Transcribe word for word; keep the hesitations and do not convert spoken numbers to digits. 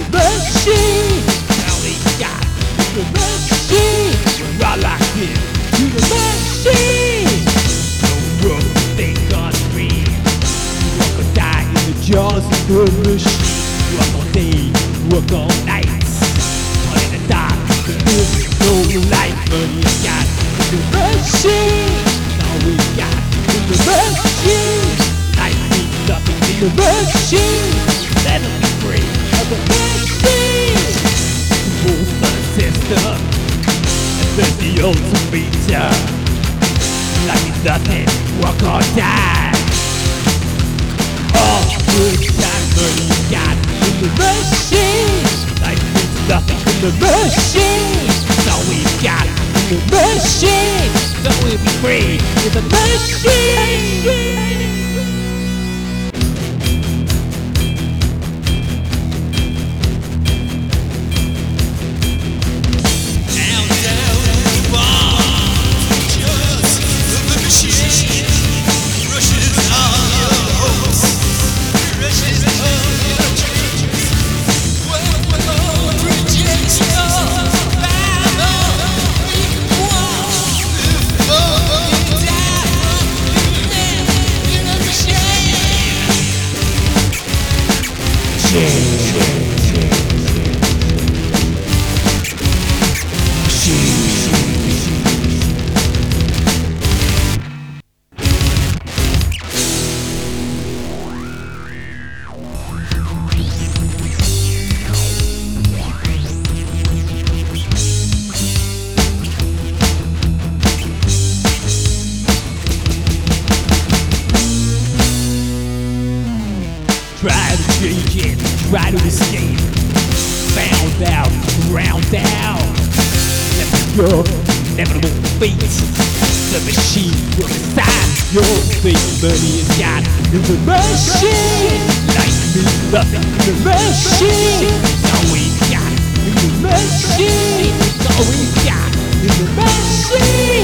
the machine. All we got is the machine. We're all locked in to the machine. No room to think or dream. Walk or die in the jaws of the machine. Work all day, work all night. All in the dark, there's no light. Money is got in the machine. All we got is the machine. Life means nothing in the machine. Let us be free of the machine. The whole sun system, and then the ultimatum. Life is nothing, work or die. All good time money is got in the machine. Life means nothing in the machine. It's all we've got in the machine. So we'll be free in the machine. Try to change it, try to escape. Found out, drowned out. That's your inevitable fate. The machine will decide your fate. Money is got in the machine. Life means nothing in the machine. It's all we got in the machine. It's all we got in the machine.